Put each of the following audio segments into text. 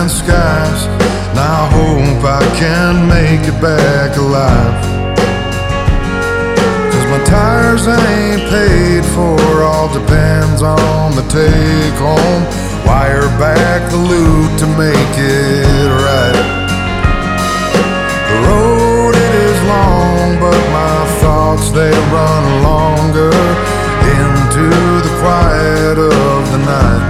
and skies. Now I hope I can make it back alive. 'Cause my tires ain't paid for, all depends on the take home. Wire back the loot to make it right. The road it is long, but my thoughts they run longer into the quiet of the night.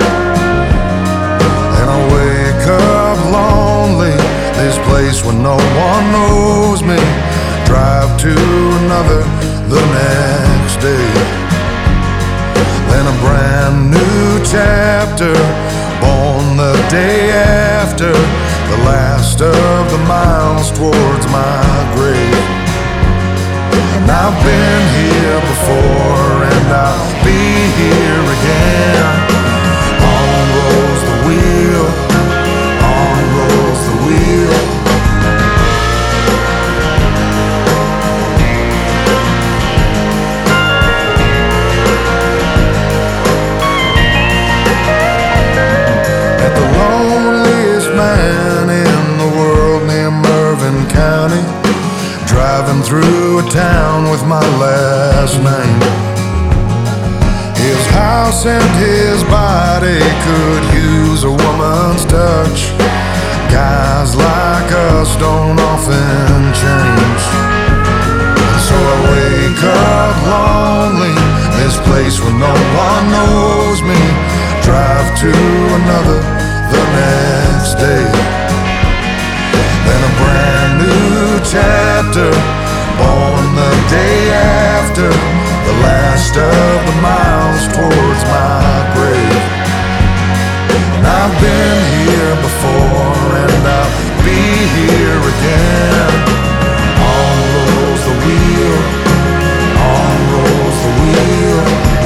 And I wake up lonely, this place where no one knows me. Drive to another the next day. Then a brand new chapter, born the day after, the last of the miles towards my grave. And I've been here before, and I'll be here again. On rolls the wheel, on rolls the wheel. At the loneliest man in the world near Mervyn County, driving through a town with my last name. His house and his body could use a woman's touch. Guys like us don't often change. And so I wake up lonely, this place where no one knows me. Drive to another the next day. Then a brand new chapter, born the day after, the last of the miles towards my grave. And I've been here before, and I'll be here again. On rolls the wheel, on rolls the wheel.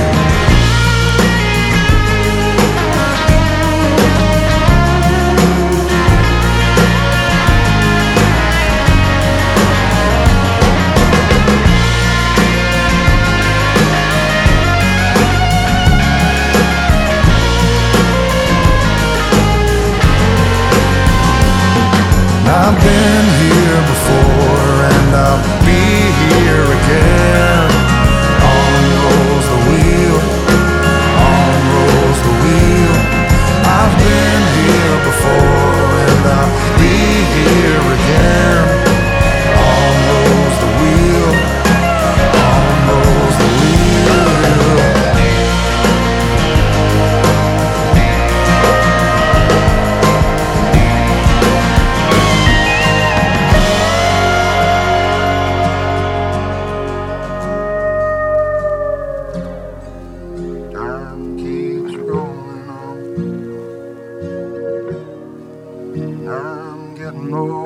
I've been here before, and I'll be here again. On rolls the wheel, on rolls the wheel. I've been here before, and I'll be here again. On rolls the wheel, on rolls the wheel. I'm getting old.